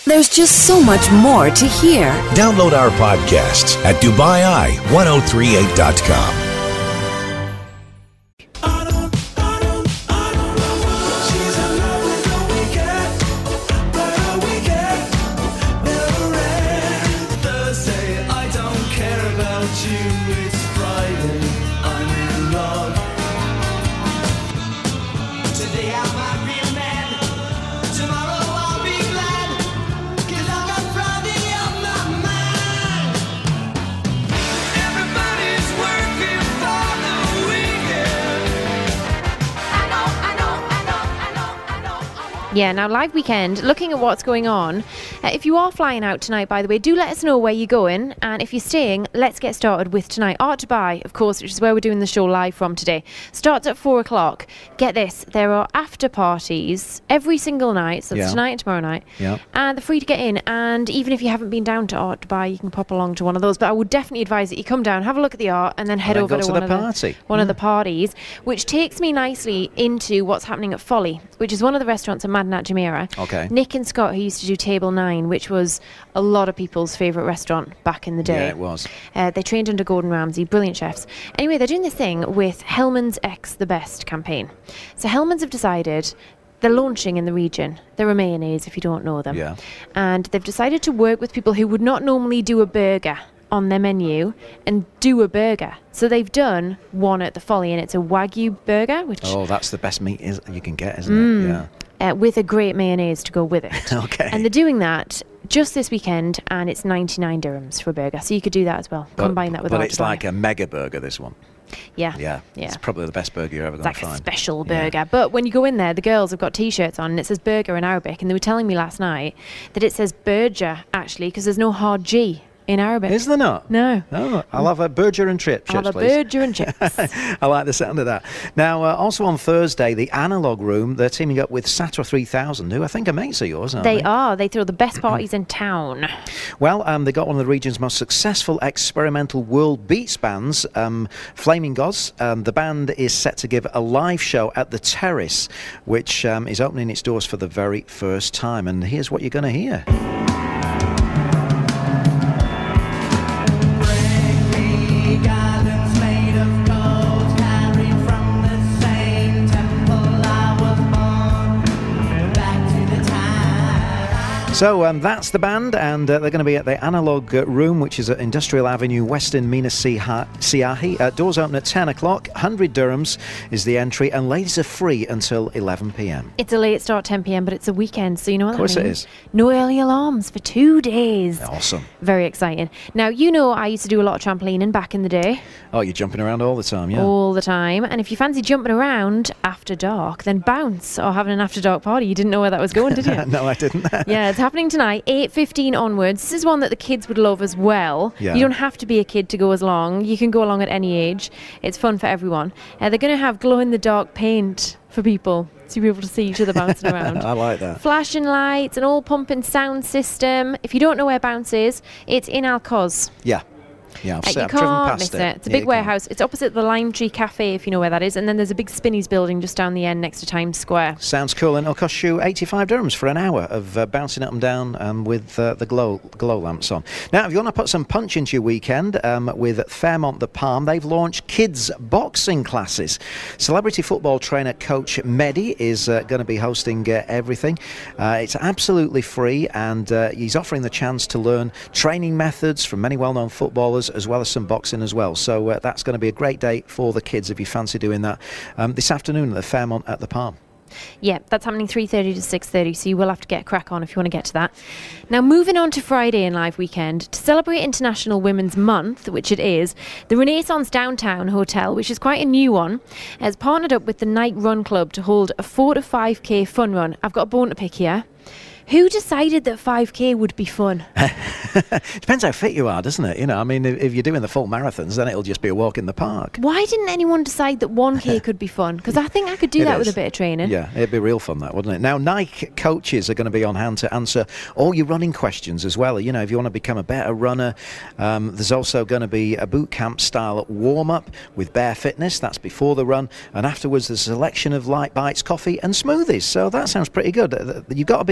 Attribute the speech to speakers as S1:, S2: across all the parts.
S1: There's just so much more to hear.
S2: Download our podcasts at DubaiI1038.com.
S3: Yeah, now live weekend, looking at what's going on. If you are flying out tonight, by the way, do let us know where you're going. And if you're staying, let's get started with tonight. Art Dubai, of course, which is where we're doing the show live from today. Starts at 4 o'clock. Get this, there are after parties every single night. So it's tonight and tomorrow night. Yeah. And they're free to get in. And even if you haven't been down to Art Dubai, you can pop along to one of those. But I would definitely advise that you come down, have a look at the art, and then head over to one of the parties, which takes me nicely into what's happening at Folly, which is one of the restaurants at Madinat Jumeirah.
S4: Okay.
S3: Nick and Scott, who used to do Table 9, which was a lot of people's favourite restaurant back in the day.
S4: Yeah, it was.
S3: They trained under Gordon Ramsay, brilliant chefs. Anyway, they're doing this thing with Hellmann's X The Best campaign. So Hellmann's have decided they're launching in the region. They're a mayonnaise, if you don't know them.
S4: Yeah.
S3: And they've decided to work with people who would not normally do a burger on their menu and do a burger. So they've done one at the Folly, and it's a Wagyu burger, which...
S4: Oh, that's the best meat you can get, isn't it? Yeah.
S3: With a great mayonnaise to go with it.
S4: Okay.
S3: And they're doing that just this weekend, and it's 99 dirhams for a burger. So you could do that as well. Combine that with
S4: But it's like a mega burger, this one.
S3: Yeah.
S4: Yeah. It's probably the best burger you're ever going to find.
S3: It's like a special burger. Yeah. But when you go in there, the girls have got T-shirts on, and it says burger in Arabic. And they were telling me last night that it says burger, actually, because there's no hard G in Arabic.
S4: Is there not?
S3: No.
S4: Oh, I'll have a burger and chips,
S3: I'll have
S4: please.
S3: a burger and chips.
S4: I like the sound of that. Now, also on Thursday, the Analog Room, they're teaming up with Satra 3000, who I think are mates of yours, aren't they?
S3: They are. They throw the best parties in town.
S4: Well, they got one of the region's most successful experimental world beats bands, Flaming Gods. The band is set to give a live show at the Terrace, which is opening its doors for the very first time. And here's what you're going to hear. So that's the band, and they're going to be at the Analog Room, which is at Industrial Avenue, Western Minas Siahi. Doors open at 10 o'clock. 100 dirhams is the entry, and ladies are free until 11 p.m.
S3: It's a late start, 10 p.m, but it's a weekend, so you know what that means.
S4: Of course it is.
S3: No early alarms for 2 days.
S4: Awesome.
S3: Very exciting. Now, you know I used to do a lot of trampolining back in the day.
S4: Oh, you're jumping around all the time, yeah?
S3: All the time. And if you fancy jumping around after dark, then bounce, or having an after dark party. You didn't know where that was going, did you?
S4: No, I didn't.
S3: Yeah, it's happening tonight, 8:15 onwards. This is one that the kids would love as well.
S4: Yeah.
S3: You don't have to be a kid to go as long. You can go along at any age. It's fun for everyone. They're going to have glow-in-the-dark paint for people to be able to see each other bouncing around.
S4: I like that.
S3: Flashing lights, an all-pumping sound system. If you don't know where Bounce is, it's in Al-Quoz.
S4: Yeah. Yeah, I've driven
S3: can't
S4: past
S3: miss it. It's a big warehouse. It's opposite the Lime Tree Cafe, if you know where that is. And then there's a big Spinneys building just down the end next to Times Square.
S4: Sounds cool, and it'll cost you 85 dirhams for an hour of bouncing up and down with the glow lamps on. Now, if you want to put some punch into your weekend with Fairmont The Palm, they've launched kids boxing classes. Celebrity football trainer coach Mehdi is going to be hosting everything. It's absolutely free, and he's offering the chance to learn training methods from many well-known footballers, as well as some boxing as well. So that's going to be a great day for the kids if you fancy doing that this afternoon at the Fairmont at the Palm.
S3: Yeah, that's happening 3:30 to 6:30, so you will have to get a crack on if you want to get to that. Now, moving on to Friday in Live Weekend, to celebrate International Women's Month, which it is, the Renaissance Downtown Hotel, which is quite a new one, has partnered up with the Night Run Club to hold a 4 to 5k fun run. I've got a bone to pick here. Who decided that 5k would be fun?
S4: Depends how fit you are, doesn't it? You know, I mean, if you're doing the full marathons, then it'll just be a walk in the park.
S3: Why didn't anyone decide that 1k could be fun? Because I think I could do that with a bit of training.
S4: Yeah, it'd be real fun, that, wouldn't it? Now, Nike coaches are going to be on hand to answer all your running questions as well. You know, if you want to become a better runner, there's also going to be a boot camp style warm-up with Bare Fitness. That's before the run. And afterwards, there's a selection of Light Bites, coffee and smoothies. So that sounds pretty good. You've got to be there for the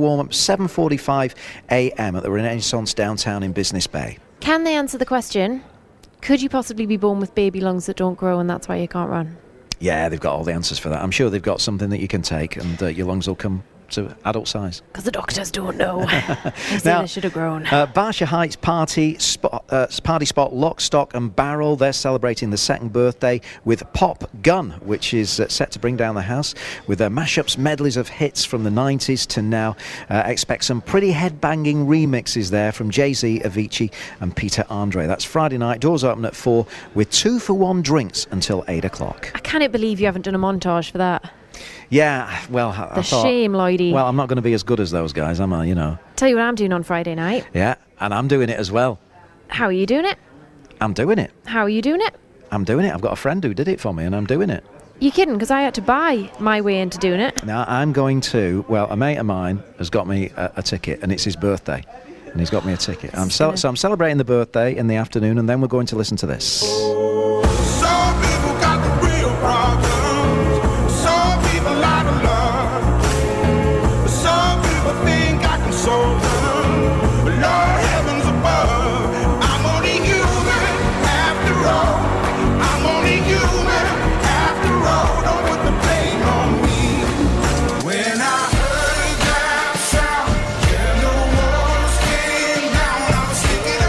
S4: warm-up 7:45 a.m. at the Renaissance downtown in Business Bay.
S3: Can they answer the question, could you possibly be born with baby lungs that don't grow and that's why you can't run?
S4: Yeah, they've got all the answers for that. I'm sure they've got something that you can take and your lungs will come to adult size.
S3: Because the doctors don't know. They say
S4: Now,
S3: they should have grown.
S4: Barsha Heights party spot Lock, Stock and Barrel. They're celebrating the second birthday with Pop Gun, which is set to bring down the house with their mashups, medleys of hits from the 90s to now. Expect some pretty head-banging remixes there from Jay-Z, Avicii and Peter Andre. That's Friday night. Doors open at 4 with 2-for-1 drinks until 8 o'clock.
S3: I cannot believe you haven't done a montage for that.
S4: Yeah, well, I thought,
S3: shame, Lloydie.
S4: Well, I'm not going to be as good as those guys, am I? You know.
S3: Tell you what I'm doing on Friday night.
S4: Yeah, and I'm doing it as well.
S3: How are you doing it?
S4: I'm doing it.
S3: How are you doing it?
S4: I'm doing it. I've got a friend who did it for me, and I'm doing it.
S3: You're kidding, because I had to buy my way into doing it.
S4: Now, I'm going to, well, a mate of mine has got me a ticket, and it's his birthday, and he's got me a ticket. So I'm celebrating the birthday in the afternoon, and then we're going to listen to this.
S5: Some people got the real problems. Some people out of love. Some people think I can solve them. But Lord heavens above, I'm only human after all. I'm only human after all. Don't put the blame on me. When I heard that sound, yeah, the walls came down. I was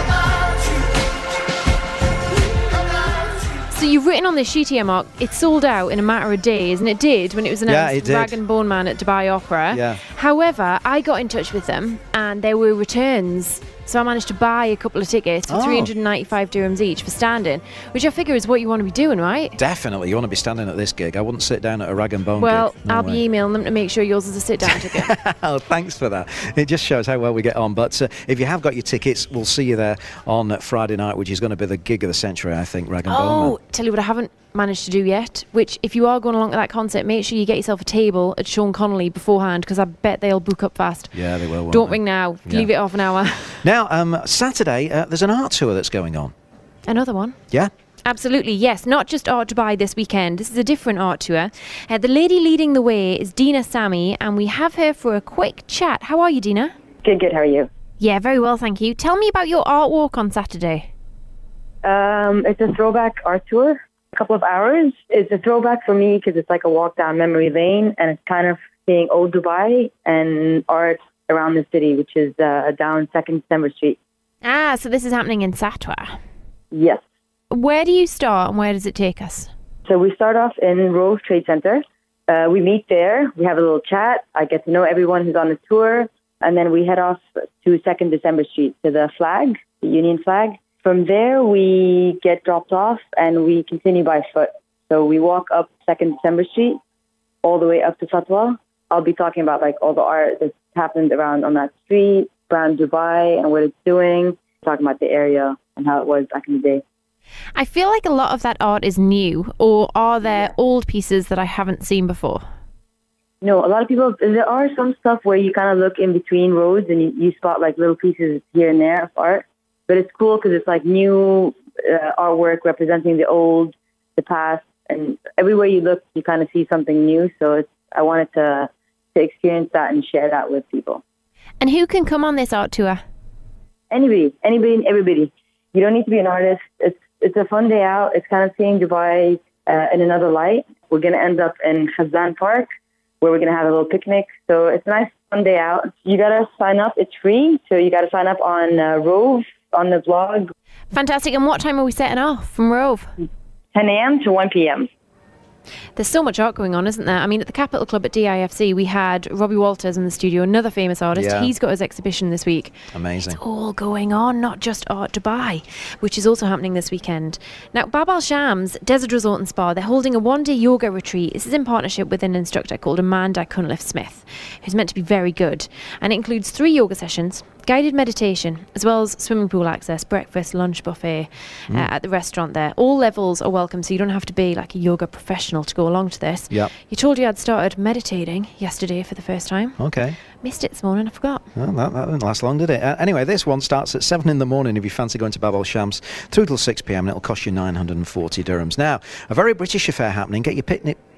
S5: thinking about you.
S3: So you've written on this sheet here, Mark, it sold out in a matter of days, and it did when it was announced.
S4: Yeah, it did.
S3: Rag and Bone Man at Dubai Opera.
S4: Yeah.
S3: However, I got in touch with them and there were returns. So I managed to buy a couple of tickets for 395 dirhams each for standing, which I figure is what you want to be doing, right?
S4: Definitely, you want to be standing at this gig. I wouldn't sit down at a Rag and Bone
S3: Well,
S4: gig. No
S3: I'll
S4: way.
S3: be emailing them to make sure yours is a sit-down ticket.
S4: Oh, thanks for that. It just shows how well we get on. But if you have got your tickets, we'll see you there on Friday night, which is going to be the gig of the century, I think, Rag and Bone.
S3: Oh, tell you what I haven't managed to do yet, which if you are going along to that concert, make sure you get yourself a table at Sean Connolly beforehand, because I bet they'll book up fast.
S4: Yeah, they will. won't
S3: Don't
S4: they?
S3: ring now.
S4: Yeah.
S3: Leave it off an hour.
S4: Now, Saturday, there's an art tour that's going on.
S3: Another one.
S4: Yeah?
S3: Absolutely, yes. Not just Art Dubai this weekend. This is a different art tour. The lady leading the way is Dina Sami, and we have her for a quick chat. How are you, Dina?
S6: Good, how are you?
S3: Yeah, very well, thank you. Tell me about your art walk on Saturday.
S6: It's a throwback art tour, a couple of hours. It's a throwback for me because it's like a walk down memory lane, and it's kind of seeing old Dubai and art around the city, which is down 2nd December Street.
S3: Ah, so this is happening in Satwa.
S6: Yes.
S3: Where do you start and where does it take us?
S6: So we start off in Rove Trade Center. We meet there. We have a little chat. I get to know everyone who's on the tour. And then we head off to 2nd December Street to the flag, the Union flag. From there, we get dropped off and we continue by foot. So we walk up 2nd December Street all the way up to Fatwa. I'll be talking about like all the art that's happened around on that street, around Dubai and what it's doing, talking about the area and how it was back in the day.
S3: I feel like a lot of that art is new, or are there old pieces that I haven't seen before?
S6: No, a lot of people, there are some stuff where you kind of look in between roads and you spot like little pieces here and there of art. But it's cool because it's like new artwork representing the old, the past, and everywhere you look, you kind of see something new. So I wanted to experience that and share that with people.
S3: And who can come on this art tour?
S6: Anybody and everybody. You don't need to be an artist. It's a fun day out. It's kind of seeing Dubai in another light. We're going to end up in Khazan Park, where we're going to have a little picnic. So it's a nice, fun day out. You got to sign up. It's free. So you got to sign up on Rove, on the blog.
S3: Fantastic. And what time are we setting off from Rove?
S6: 10 a.m. to 1 p.m.
S3: There's so much art going on, isn't there? I mean, at the Capital Club at DIFC, we had Robbie Walters in the studio, another famous artist.
S4: Yeah.
S3: He's got his exhibition this week.
S4: Amazing.
S3: It's all going on, not just Art Dubai, which is also happening this weekend. Now, Bab Al Shams Desert Resort and Spa, they're holding a one-day yoga retreat. This is in partnership with an instructor called Amanda Cunliffe-Smith, who's meant to be very good. And it includes 3 yoga sessions, guided meditation, as well as swimming pool access, breakfast, lunch buffet at the restaurant there. All levels are welcome, so you don't have to be like a yoga professional to go along to this.
S4: Yep.
S3: You told you I'd started meditating yesterday for the first time.
S4: Okay.
S3: Missed it this morning, I forgot.
S4: Well, that didn't last long, did it? Anyway, this one starts at 7 in the morning if you fancy going to Bab Al Shams, through till 6 p.m, and it'll cost you 940 dirhams. Now, a very British affair happening. Get your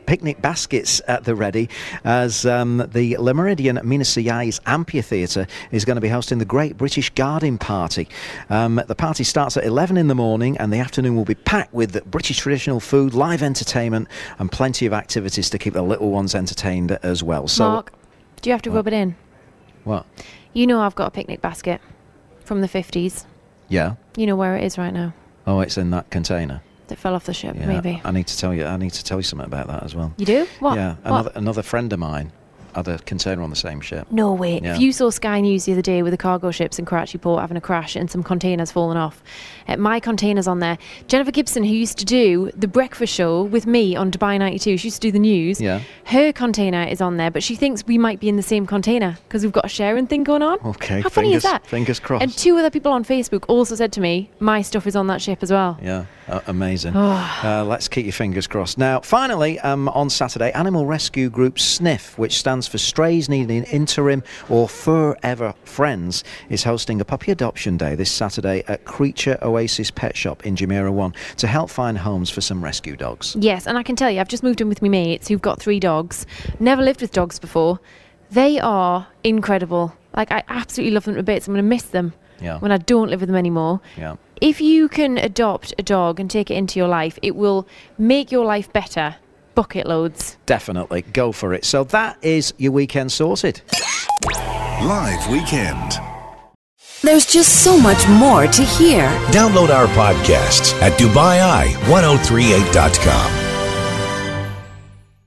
S4: picnic baskets at the ready as the Le Méridien Minas Gerais Amphitheatre is going to be hosting the Great British Garden Party. The party starts at 11 in the morning and the afternoon will be packed with British traditional food, live entertainment and plenty of activities to keep the little ones entertained as well. So,
S3: Mark, do you have to rub it in?
S4: What?
S3: You know I've got a picnic basket from the 50s.
S4: Yeah.
S3: You know where it is right now.
S4: Oh, it's in that container.
S3: That fell off the ship,
S4: Yeah,
S3: maybe.
S4: I need to tell you something about that as well.
S3: You do? What?
S4: Yeah,
S3: What?
S4: another friend of mine had a container on the same ship.
S3: No way.
S4: Yeah.
S3: If you saw Sky News the other day with the cargo ships in Karachi Port having a crash and some containers falling off, my container's on there. Jennifer Gibson, who used to do the breakfast show with me on Dubai 92, she used to do the news.
S4: Yeah.
S3: Her container is on there, but she thinks we might be in the same container because we've got a sharing thing going on.
S4: Okay.
S3: How funny is that?
S4: Fingers crossed.
S3: And 2 other people on Facebook also said to me, my stuff is on that ship as well.
S4: Yeah, amazing. Let's keep your fingers crossed. Now, finally, on Saturday, animal rescue group SNIF, which stands for Strays Needing Interim or Forever Friends, is hosting a puppy adoption day this Saturday at Creature Oasis Pet Shop in Jumeirah 1 to help find homes for some rescue dogs.
S3: Yes, and I can tell you, I've just moved in with my mates who've got 3 dogs. Never lived with dogs before. They are incredible. Like, I absolutely love them to bits. I'm going to miss them when I don't live with them anymore.
S4: Yeah.
S3: If you can adopt a dog and take it into your life, it will make your life better. Bucket loads.
S4: Definitely. Go for it. So that is your weekend sorted.
S2: Live Weekend.
S1: There's just so much more to hear.
S2: Download our podcasts at DubaiEye1038.com.